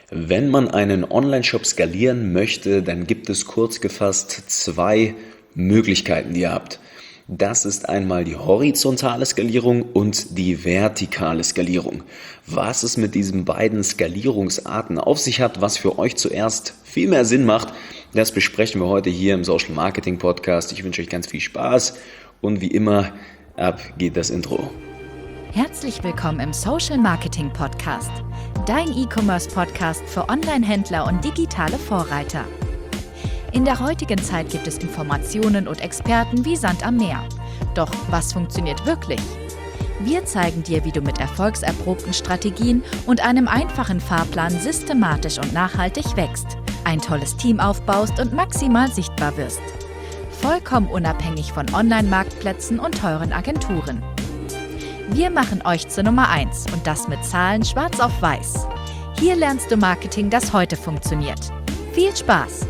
Wenn man einen Online-Shop skalieren möchte, dann gibt es kurz gefasst zwei Möglichkeiten, die ihr habt. Das ist einmal die horizontale Skalierung und die vertikale Skalierung. Was es mit diesen beiden Skalierungsarten auf sich hat, was für euch zuerst viel mehr Sinn macht, das besprechen wir heute hier im Social Marketing Podcast. Ich wünsche euch ganz viel Spaß und wie immer, ab geht das Intro. Herzlich willkommen im Social Marketing Podcast, dein E-Commerce-Podcast für Online-Händler und digitale Vorreiter. In der heutigen Zeit gibt es Informationen und Experten wie Sand am Meer. Doch was funktioniert wirklich? Wir zeigen dir, wie du mit erfolgserprobten Strategien und einem einfachen Fahrplan systematisch und nachhaltig wächst, ein tolles Team aufbaust und maximal sichtbar wirst. Vollkommen unabhängig von Online-Marktplätzen und teuren Agenturen. Wir machen euch zur Nummer 1 und das mit Zahlen schwarz auf weiß. Hier lernst du Marketing, das heute funktioniert. Viel Spaß!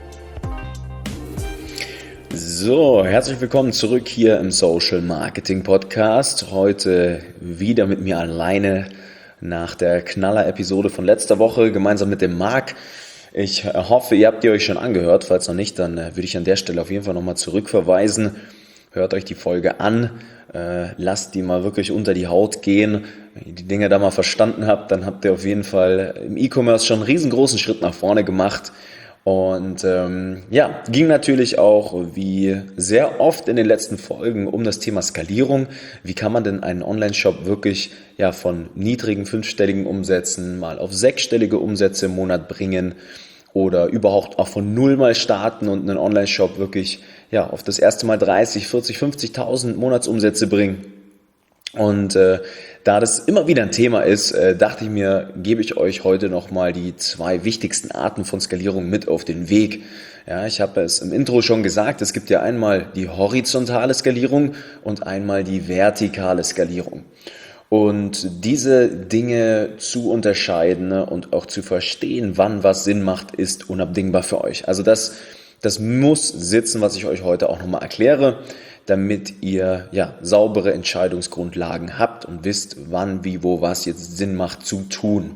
So, herzlich willkommen zurück hier im Social Marketing Podcast. Heute wieder mit mir alleine nach der Knaller-Episode von letzter Woche, gemeinsam mit dem Marc. Ich hoffe, ihr habt die euch schon angehört. Falls noch nicht, dann würde ich an der Stelle auf jeden Fall nochmal zurückverweisen. Hört euch die Folge an, lasst die mal wirklich unter die Haut gehen. Wenn ihr die Dinge da mal verstanden habt, dann habt ihr auf jeden Fall im E-Commerce schon einen riesengroßen Schritt nach vorne gemacht. Und ging natürlich auch wie sehr oft in den letzten Folgen um das Thema Skalierung. Wie kann man denn einen Online-Shop wirklich von niedrigen fünfstelligen Umsätzen mal auf sechsstellige Umsätze im Monat bringen oder überhaupt auch von null mal starten und einen Online-Shop wirklich auf das erste Mal 30, 40, 50.000 Monatsumsätze bringen. Und da das immer wieder ein Thema ist, dachte ich mir, gebe ich euch heute nochmal die zwei wichtigsten Arten von Skalierung mit auf den Weg. Ja, ich habe es im Intro schon gesagt, es gibt ja einmal die horizontale Skalierung und einmal die vertikale Skalierung. Und diese Dinge zu unterscheiden und auch zu verstehen, wann was Sinn macht, ist unabdingbar für euch. Also das muss sitzen, was ich euch heute auch nochmal erkläre, damit ihr saubere Entscheidungsgrundlagen habt und wisst, wann, wie, wo, was jetzt Sinn macht zu tun.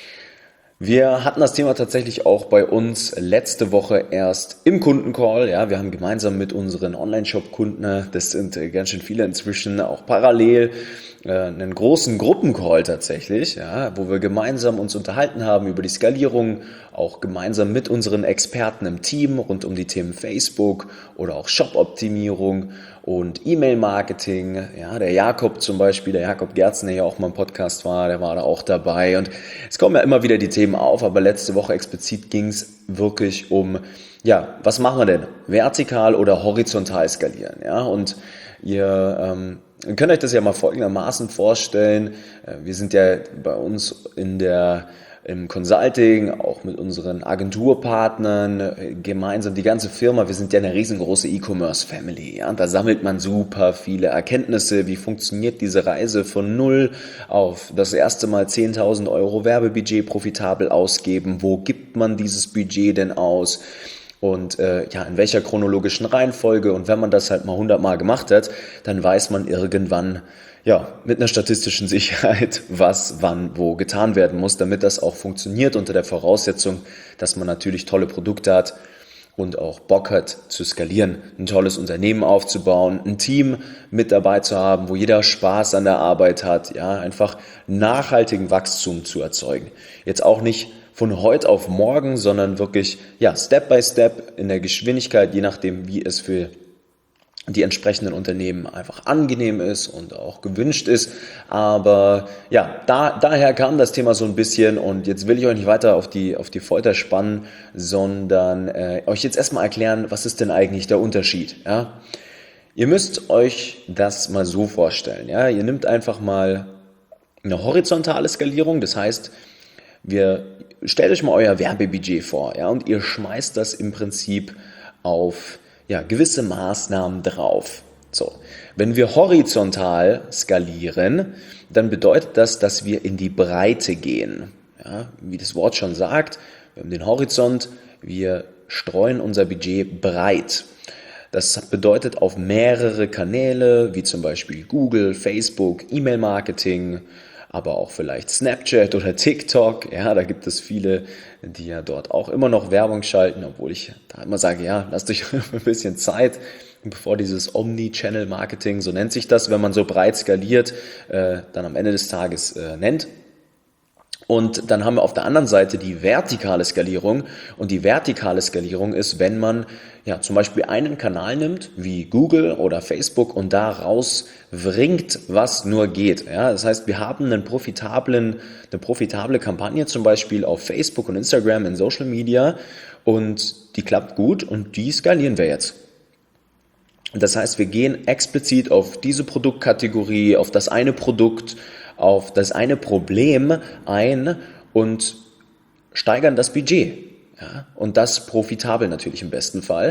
Wir hatten das Thema tatsächlich auch bei uns letzte Woche erst im Kundencall. Ja, wir haben gemeinsam mit unseren Online-Shop-Kunden, das sind ganz schön viele inzwischen, auch parallel einen großen Gruppencall tatsächlich, wo wir gemeinsam uns unterhalten haben über die Skalierung, auch gemeinsam mit unseren Experten im Team rund um die Themen Facebook oder auch Shop-Optimierung und E-Mail-Marketing. Ja, der Jakob zum Beispiel, der Jakob Gerzen, der ja auch mal im Podcast war, der war da auch dabei. Und es kommen ja immer wieder die Themen auf, aber letzte Woche explizit ging es wirklich um, was machen wir denn? Vertikal oder horizontal skalieren? Ja, und ihr könnt euch das ja mal folgendermaßen vorstellen. Wir sind ja bei uns im Consulting, auch mit unseren Agenturpartnern, gemeinsam die ganze Firma. Wir sind ja eine riesengroße E-Commerce-Family. Ja? Da sammelt man super viele Erkenntnisse. Wie funktioniert diese Reise von null auf das erste Mal 10.000 Euro Werbebudget profitabel ausgeben? Wo gibt man dieses Budget denn aus? Und in welcher chronologischen Reihenfolge, und wenn man das halt mal 100 Mal gemacht hat, dann weiß man irgendwann mit einer statistischen Sicherheit, was wann wo getan werden muss, damit das auch funktioniert, unter der Voraussetzung, dass man natürlich tolle Produkte hat und auch Bock hat zu skalieren, ein tolles Unternehmen aufzubauen, ein Team mit dabei zu haben, wo jeder Spaß an der Arbeit hat, einfach nachhaltigen Wachstum zu erzeugen. Jetzt auch nicht von heute auf morgen, sondern wirklich Step by Step in der Geschwindigkeit, je nachdem, wie es für die entsprechenden Unternehmen einfach angenehm ist und auch gewünscht ist. Aber daher kam das Thema so ein bisschen, und jetzt will ich euch nicht weiter auf die Folter spannen, sondern euch jetzt erstmal erklären, was ist denn eigentlich der Unterschied? Ja? Ihr müsst euch das mal so vorstellen. Ja? Ihr nehmt einfach mal eine horizontale Skalierung, das heißt, stellt euch mal euer Werbebudget vor, und ihr schmeißt das im Prinzip auf gewisse Maßnahmen drauf. So, wenn wir horizontal skalieren, dann bedeutet das, dass wir in die Breite gehen. Ja, wie das Wort schon sagt, wir haben den Horizont, wir streuen unser Budget breit. Das bedeutet auf mehrere Kanäle, wie zum Beispiel Google, Facebook, E-Mail-Marketing, aber auch vielleicht Snapchat oder TikTok. Ja, da gibt es viele, die ja dort auch immer noch Werbung schalten, obwohl ich da immer sage, ja, lasst euch ein bisschen Zeit, bevor dieses Omni-Channel-Marketing, so nennt sich das, wenn man so breit skaliert, dann am Ende des Tages nennt. Und dann haben wir auf der anderen Seite die vertikale Skalierung. Und die vertikale Skalierung ist, wenn man ja zum Beispiel einen Kanal nimmt, wie Google oder Facebook, und da rauswringt, was nur geht. Ja, das heißt, wir haben eine profitable Kampagne zum Beispiel auf Facebook und Instagram in Social Media und die klappt gut und die skalieren wir jetzt. Das heißt, wir gehen explizit auf diese Produktkategorie, auf das eine Produkt, auf das eine Problem ein und steigern das Budget. Ja? Und das profitabel natürlich im besten Fall.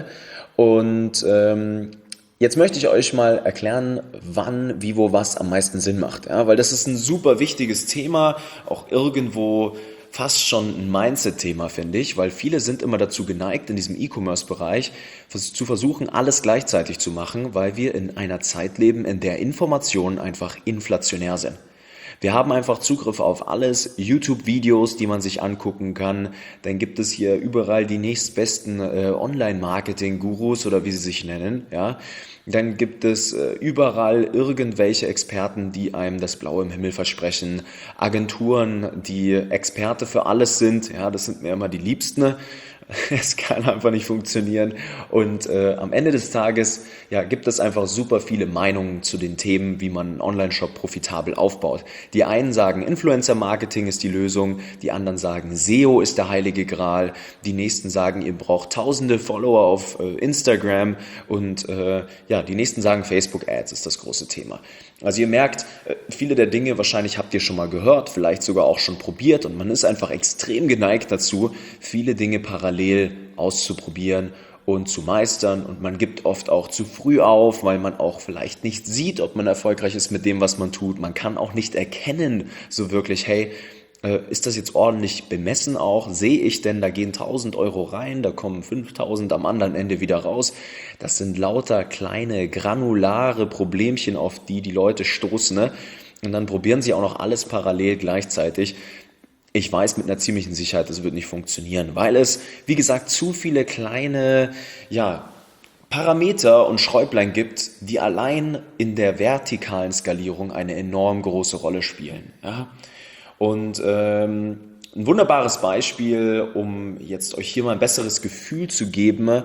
Und jetzt möchte ich euch mal erklären, wann, wie, wo, was am meisten Sinn macht. Ja? Weil das ist ein super wichtiges Thema, auch irgendwo fast schon ein Mindset-Thema, finde ich, weil viele sind immer dazu geneigt, in diesem E-Commerce-Bereich zu versuchen, alles gleichzeitig zu machen, weil wir in einer Zeit leben, in der Informationen einfach inflationär sind. Wir haben einfach Zugriff auf alles, YouTube-Videos, die man sich angucken kann. Dann gibt es hier überall die nächstbesten Online-Marketing-Gurus oder wie sie sich nennen. Ja. Dann gibt es überall irgendwelche Experten, die einem das Blaue im Himmel versprechen. Agenturen, die Experte für alles sind. Ja, das sind mir immer die Liebsten. Es kann einfach nicht funktionieren. Und am Ende des Tages ja, gibt es einfach super viele Meinungen zu den Themen, wie man einen Online-Shop profitabel aufbaut. Die einen sagen, Influencer-Marketing ist die Lösung, die anderen sagen, SEO ist der heilige Gral, die nächsten sagen, ihr braucht tausende Follower auf Instagram und ja, die nächsten sagen, Facebook-Ads ist das große Thema. Also ihr merkt, viele der Dinge wahrscheinlich habt ihr schon mal gehört, vielleicht sogar auch schon probiert und man ist einfach extrem geneigt dazu, viele Dinge parallel auszuprobieren und zu meistern und man gibt oft auch zu früh auf, weil man auch vielleicht nicht sieht, ob man erfolgreich ist mit dem, was man tut. Man kann auch nicht erkennen, so wirklich, hey, ist das jetzt ordentlich bemessen auch? Sehe ich denn, da gehen 1.000 Euro rein, da kommen 5.000 am anderen Ende wieder raus. Das sind lauter kleine, granulare Problemchen, auf die die Leute stoßen. Ne? Und dann probieren sie auch noch alles parallel gleichzeitig. Ich weiß mit einer ziemlichen Sicherheit, das wird nicht funktionieren, weil es, wie gesagt, zu viele kleine, ja, Parameter und Schräublein gibt, die allein in der vertikalen Skalierung eine enorm große Rolle spielen. Ja? Und ein wunderbares Beispiel, um jetzt euch hier mal ein besseres Gefühl zu geben,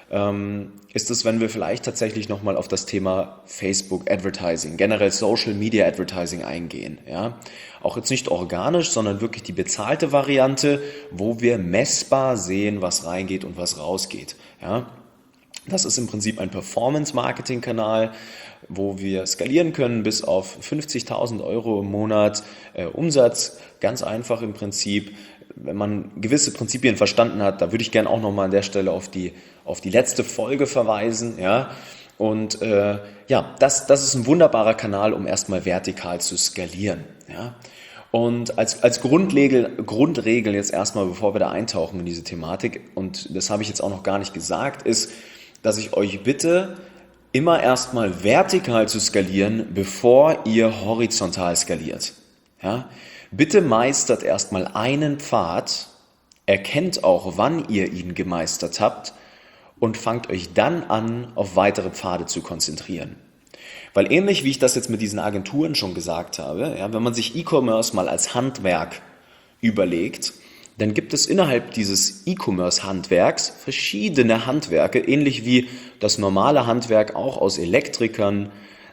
ist es, wenn wir vielleicht tatsächlich nochmal auf das Thema Facebook Advertising, generell Social Media Advertising eingehen. Ja? Auch jetzt nicht organisch, sondern wirklich die bezahlte Variante, wo wir messbar sehen, was reingeht und was rausgeht. Ja? Das ist im Prinzip ein Performance-Marketing-Kanal, wo wir skalieren können bis auf 50.000 Euro im Monat Umsatz. Ganz einfach im Prinzip. Wenn man gewisse Prinzipien verstanden hat, da würde ich gerne auch nochmal an der Stelle auf die letzte Folge verweisen. Ja? Und ja, das ist ein wunderbarer Kanal, um erstmal vertikal zu skalieren. Ja? Und als Grundregel jetzt erstmal, bevor wir da eintauchen in diese Thematik, und das habe ich jetzt auch noch gar nicht gesagt, ist, dass ich euch bitte, immer erstmal vertikal zu skalieren, bevor ihr horizontal skaliert. Ja? Bitte meistert erstmal einen Pfad, erkennt auch, wann ihr ihn gemeistert habt und fangt euch dann an, auf weitere Pfade zu konzentrieren. Weil ähnlich wie ich das jetzt mit diesen Agenturen schon gesagt habe, ja, wenn man sich E-Commerce mal als Handwerk überlegt, dann gibt es innerhalb dieses E-Commerce-Handwerks verschiedene Handwerke, ähnlich wie das normale Handwerk auch aus Elektrikern,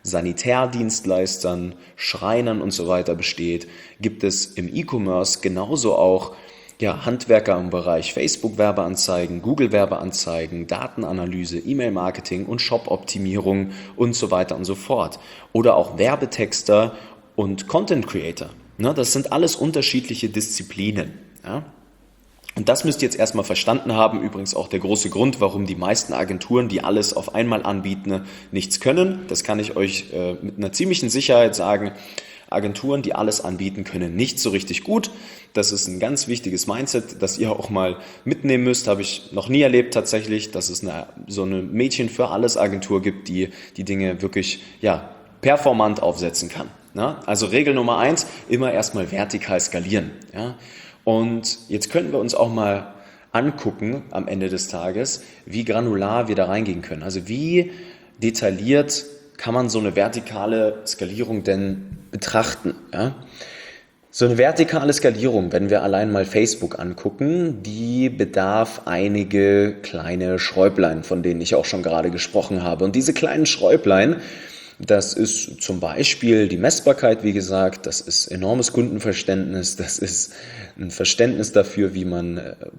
Sanitärdienstleistern, Schreinern und so weiter besteht, gibt es im E-Commerce genauso auch ja, Handwerker im Bereich Facebook-Werbeanzeigen, Google-Werbeanzeigen, Datenanalyse, E-Mail-Marketing und Shop-Optimierung und so weiter und so fort. Oder auch Werbetexter und Content-Creator. Ne, das sind alles unterschiedliche Disziplinen. Ja? Und das müsst ihr jetzt erstmal verstanden haben, übrigens auch der große Grund, warum die meisten Agenturen, die alles auf einmal anbieten, nichts können. Das kann ich euch mit einer ziemlichen Sicherheit sagen. Agenturen, die alles anbieten, können nicht so richtig gut. Das ist ein ganz wichtiges Mindset, das ihr auch mal mitnehmen müsst. Habe ich noch nie erlebt tatsächlich, dass es so eine Mädchen für alles Agentur gibt, die die Dinge wirklich ja, performant aufsetzen kann. Na? Also Regel Nummer 1, immer erstmal vertikal skalieren. Ja? Und jetzt könnten wir uns auch mal angucken am Ende des Tages, wie granular wir da reingehen können. Also wie detailliert kann man so eine vertikale Skalierung denn betrachten? Ja? So eine vertikale Skalierung, wenn wir allein mal Facebook angucken, die bedarf einige kleine Schräublein, von denen ich auch schon gerade gesprochen habe. Und diese kleinen Schräublein, das ist zum Beispiel die Messbarkeit, wie gesagt, das ist enormes Kundenverständnis, das ist ein Verständnis dafür, wie man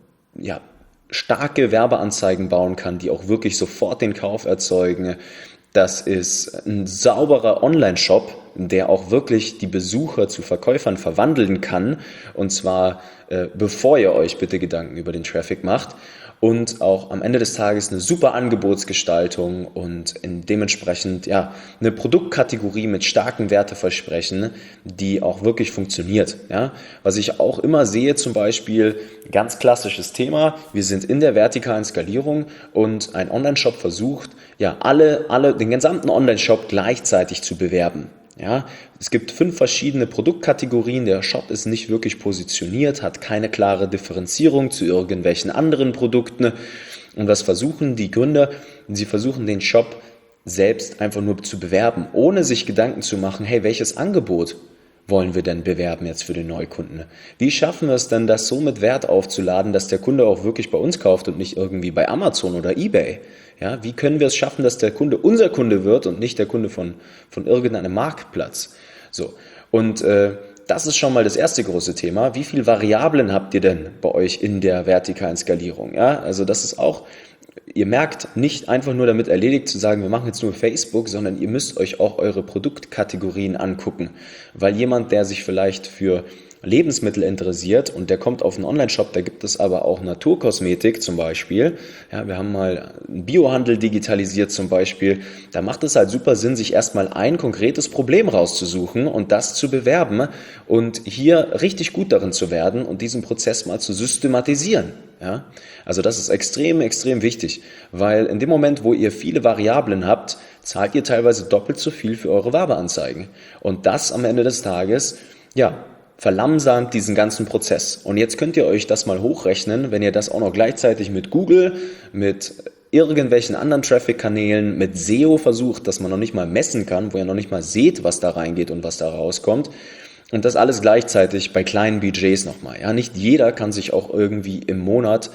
starke Werbeanzeigen bauen kann, die auch wirklich sofort den Kauf erzeugen. Das ist ein sauberer Online-Shop, der auch wirklich die Besucher zu Verkäufern verwandeln kann. Und zwar bevor ihr euch bitte Gedanken über den Traffic macht. Und auch am Ende des Tages eine super Angebotsgestaltung und dementsprechend eine Produktkategorie mit starken Werteversprechen, die auch wirklich funktioniert. Ja? Was ich auch immer sehe, zum Beispiel, ganz klassisches Thema, wir sind in der vertikalen Skalierung und ein Online-Shop versucht, den gesamten Online-Shop gleichzeitig zu bewerben. Ja, es gibt 5 verschiedene Produktkategorien, der Shop ist nicht wirklich positioniert, hat keine klare Differenzierung zu irgendwelchen anderen Produkten. Und was versuchen die Gründer? Sie versuchen den Shop selbst einfach nur zu bewerben, ohne sich Gedanken zu machen, hey, welches Angebot wollen wir denn bewerben jetzt für den Neukunden? Wie schaffen wir es denn, das so mit Wert aufzuladen, dass der Kunde auch wirklich bei uns kauft und nicht irgendwie bei Amazon oder eBay? Ja, wie können wir es schaffen, dass der Kunde unser Kunde wird und nicht der Kunde von irgendeinem Marktplatz? So. Und das ist schon mal das erste große Thema. Wie viele Variablen habt ihr denn bei euch in der vertikalen Skalierung? Ja, also das ist auch, ihr merkt, nicht einfach nur damit erledigt zu sagen, wir machen jetzt nur Facebook, sondern ihr müsst euch auch eure Produktkategorien angucken. Weil jemand, der sich vielleicht für Lebensmittel interessiert und der kommt auf einen Online-Shop, da gibt es aber auch Naturkosmetik zum Beispiel. Ja, wir haben mal einen Biohandel digitalisiert zum Beispiel. Da macht es halt super Sinn, sich erstmal ein konkretes Problem rauszusuchen und das zu bewerben und hier richtig gut darin zu werden und diesen Prozess mal zu systematisieren. Ja, also das ist extrem, extrem wichtig, weil in dem Moment, wo ihr viele Variablen habt, zahlt ihr teilweise doppelt so viel für eure Werbeanzeigen. Und das am Ende des Tages, verlangsamt diesen ganzen Prozess. Und jetzt könnt ihr euch das mal hochrechnen, wenn ihr das auch noch gleichzeitig mit Google, mit irgendwelchen anderen Traffic-Kanälen, mit SEO versucht, dass man noch nicht mal messen kann, wo ihr noch nicht mal seht, was da reingeht und was da rauskommt. Und das alles gleichzeitig bei kleinen Budgets nochmal. Ja, nicht jeder kann sich auch irgendwie im Monat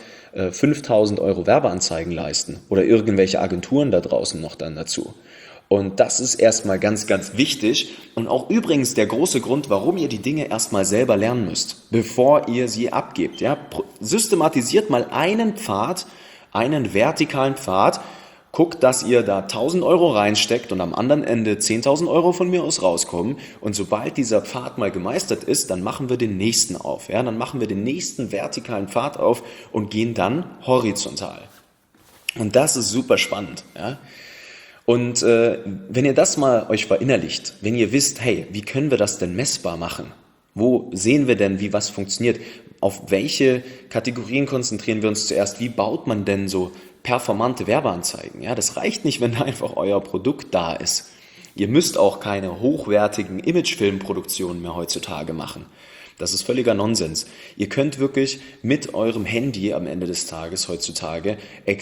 5.000 € Werbeanzeigen leisten oder irgendwelche Agenturen da draußen noch dann dazu. Und das ist erstmal ganz, ganz wichtig und auch übrigens der große Grund, warum ihr die Dinge erstmal selber lernen müsst, bevor ihr sie abgebt. Ja? Systematisiert mal einen Pfad, einen vertikalen Pfad, guckt, dass ihr da 1.000 € reinsteckt und am anderen Ende 10.000 € von mir aus rauskommen. Und sobald dieser Pfad mal gemeistert ist, dann machen wir den nächsten auf. Ja? Dann machen wir den nächsten vertikalen Pfad auf und gehen dann horizontal. Und das ist super spannend. Ja? Und wenn ihr das mal euch verinnerlicht, wenn ihr wisst, hey, wie können wir das denn messbar machen? Wo sehen wir denn, wie was funktioniert? Auf welche Kategorien konzentrieren wir uns zuerst? Wie baut man denn so performante Werbeanzeigen? Ja, das reicht nicht, wenn da einfach euer Produkt da ist. Ihr müsst auch keine hochwertigen Imagefilmproduktionen mehr heutzutage machen. Das ist völliger Nonsens. Ihr könnt wirklich mit eurem Handy am Ende des Tages heutzutage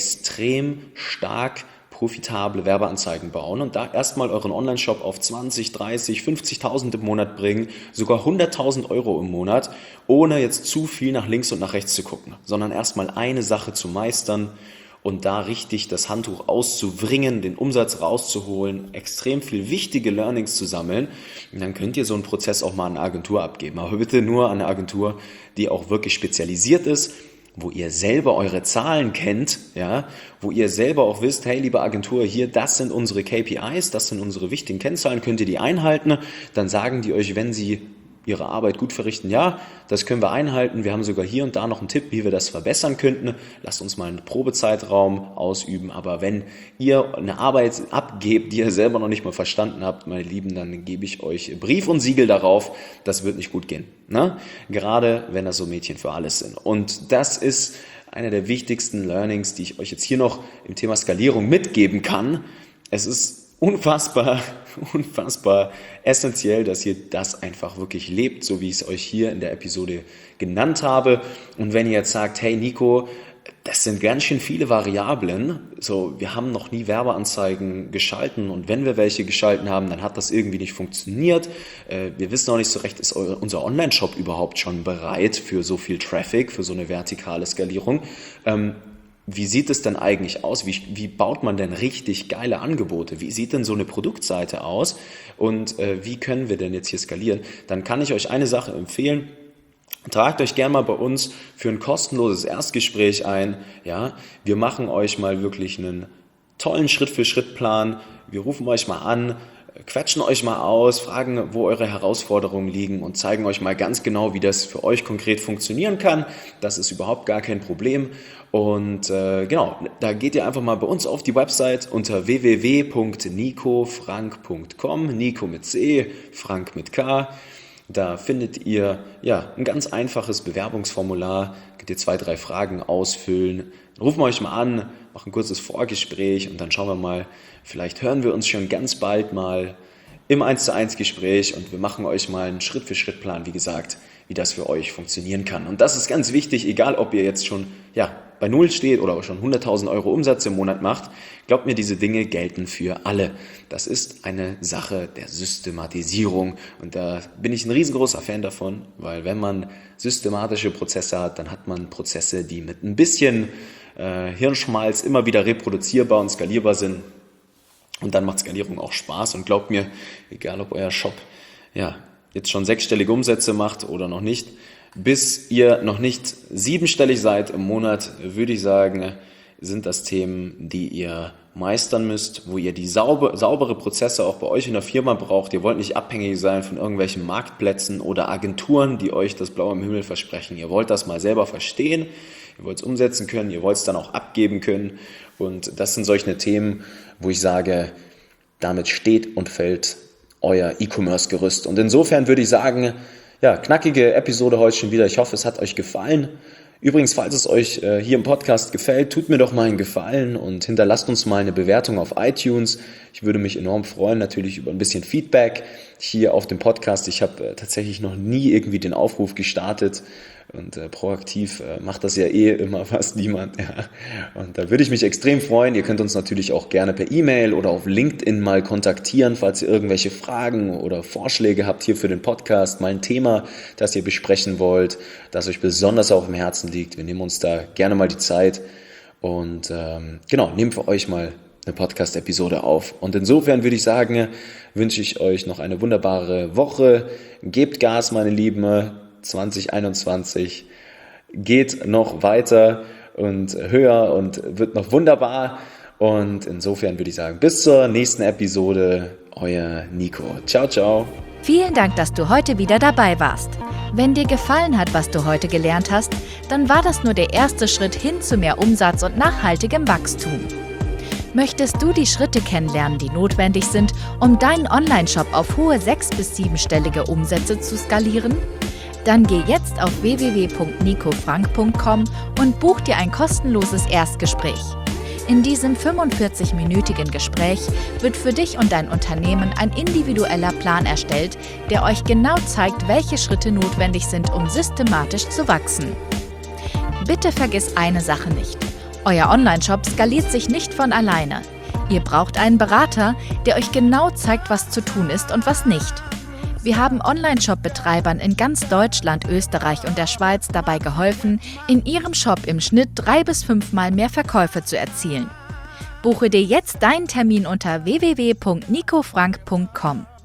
extrem stark profitable Werbeanzeigen bauen und da erstmal euren Online-Shop auf 20, 30, 50.000 im Monat bringen, sogar 100.000 € im Monat, ohne jetzt zu viel nach links und nach rechts zu gucken, sondern erstmal eine Sache zu meistern und da richtig das Handtuch auszuwringen, den Umsatz rauszuholen, extrem viel wichtige Learnings zu sammeln. Und dann könnt ihr so einen Prozess auch mal an eine Agentur abgeben, aber bitte nur an eine Agentur, die auch wirklich spezialisiert ist, wo ihr selber eure Zahlen kennt, ja, wo ihr selber auch wisst, hey, liebe Agentur, hier, das sind unsere KPIs, das sind unsere wichtigen Kennzahlen, könnt ihr die einhalten? Dann sagen die euch, wenn sie ihre Arbeit gut verrichten, ja, das können wir einhalten, wir haben sogar hier und da noch einen Tipp, wie wir das verbessern könnten, lasst uns mal einen Probezeitraum ausüben, aber wenn ihr eine Arbeit abgebt, die ihr selber noch nicht mal verstanden habt, meine Lieben, dann gebe ich euch Brief und Siegel darauf, das wird nicht gut gehen, ne? Gerade wenn das so Mädchen für alles sind. Und das ist einer der wichtigsten Learnings, die ich euch jetzt hier noch im Thema Skalierung mitgeben kann. Es ist unfassbar essentiell, dass ihr das einfach wirklich lebt, so wie ich es euch hier in der Episode genannt habe. Und wenn ihr jetzt sagt, hey Nico, das sind ganz schön viele Variablen. So, wir haben noch nie Werbeanzeigen geschalten und wenn wir welche geschalten haben, dann hat das irgendwie nicht funktioniert. Wir wissen auch nicht so recht, ist unser Online-Shop überhaupt schon bereit für so viel Traffic, für so eine vertikale Skalierung? Wie sieht es denn eigentlich aus? Wie baut man denn richtig geile Angebote? Wie sieht denn so eine Produktseite aus? Und wie können wir denn jetzt hier skalieren? Dann kann ich euch eine Sache empfehlen. Tragt euch gerne mal bei uns für ein kostenloses Erstgespräch ein. Ja, wir machen euch mal wirklich einen tollen Schritt-für-Schritt-Plan. Wir rufen euch mal an, quetschen euch mal aus, fragen, wo eure Herausforderungen liegen und zeigen euch mal ganz genau, wie das für euch konkret funktionieren kann. Das ist überhaupt gar kein Problem. Und genau, da geht ihr einfach mal bei uns auf die Website unter www.nicofrank.com, Nico mit C, Frank mit K. Da findet ihr ein ganz einfaches Bewerbungsformular, könnt ihr 2, 3 Fragen ausfüllen. Dann rufen wir euch mal an, machen ein kurzes Vorgespräch und dann schauen wir mal, vielleicht hören wir uns schon ganz bald mal im 1:1 Gespräch und wir machen euch mal einen Schritt-für-Schritt-Plan, wie gesagt, wie das für euch funktionieren kann. Und das ist ganz wichtig, egal ob ihr jetzt schon bei Null steht oder schon 100.000 Euro Umsatz im Monat macht. Glaubt mir, diese Dinge gelten für alle. Das ist eine Sache der Systematisierung und da bin ich ein riesengroßer Fan davon, weil wenn man systematische Prozesse hat, dann hat man Prozesse, die mit ein bisschen Hirnschmalz immer wieder reproduzierbar und skalierbar sind. Und dann macht Skalierung auch Spaß und glaubt mir, egal ob euer Shop jetzt schon 6-stellige Umsätze macht oder noch nicht, bis ihr noch nicht 7-stellig seid im Monat, würde ich sagen, sind das Themen, die ihr meistern müsst, wo ihr die saubere Prozesse auch bei euch in der Firma braucht. Ihr wollt nicht abhängig sein von irgendwelchen Marktplätzen oder Agenturen, die euch das Blaue im Himmel versprechen. Ihr wollt das mal selber verstehen, ihr wollt es umsetzen können, ihr wollt es dann auch abgeben können. Und das sind solche Themen, wo ich sage, damit steht und fällt euer E-Commerce-Gerüst. Und insofern würde ich sagen, knackige Episode heute schon wieder. Ich hoffe, es hat euch gefallen. Übrigens, falls es euch hier im Podcast gefällt, tut mir doch mal einen Gefallen und hinterlasst uns mal eine Bewertung auf iTunes. Ich würde mich enorm freuen, natürlich über ein bisschen Feedback hier auf dem Podcast. Ich habe tatsächlich noch nie irgendwie den Aufruf gestartet und proaktiv macht das ja immer fast niemand. Ja. Und da würde ich mich extrem freuen. Ihr könnt uns natürlich auch gerne per E-Mail oder auf LinkedIn mal kontaktieren, falls ihr irgendwelche Fragen oder Vorschläge habt hier für den Podcast, mal ein Thema, das ihr besprechen wollt, das euch besonders auf dem Herzen liegt. Wir nehmen uns da gerne mal die Zeit und nehmen für euch mal eine Podcast-Episode auf. Und insofern würde ich sagen, wünsche ich euch noch eine wunderbare Woche. Gebt Gas, meine Lieben. 2021 geht noch weiter und höher und wird noch wunderbar. Und insofern würde ich sagen, bis zur nächsten Episode. Euer Nico. Ciao, ciao. Vielen Dank, dass du heute wieder dabei warst. Wenn dir gefallen hat, was du heute gelernt hast, dann war das nur der erste Schritt hin zu mehr Umsatz und nachhaltigem Wachstum. Möchtest du die Schritte kennenlernen, die notwendig sind, um deinen Online-Shop auf hohe 6- bis 7-stellige Umsätze zu skalieren? Dann geh jetzt auf www.nicofrank.com und buch dir ein kostenloses Erstgespräch. In diesem 45-minütigen Gespräch wird für dich und dein Unternehmen ein individueller Plan erstellt, der euch genau zeigt, welche Schritte notwendig sind, um systematisch zu wachsen. Bitte vergiss eine Sache nicht. Euer Online-Shop skaliert sich nicht von alleine. Ihr braucht einen Berater, der euch genau zeigt, was zu tun ist und was nicht. Wir haben Online-Shop-Betreibern in ganz Deutschland, Österreich und der Schweiz dabei geholfen, in ihrem Shop im Schnitt 3 bis 5 Mal mehr Verkäufe zu erzielen. Buche dir jetzt deinen Termin unter www.nicofrank.com.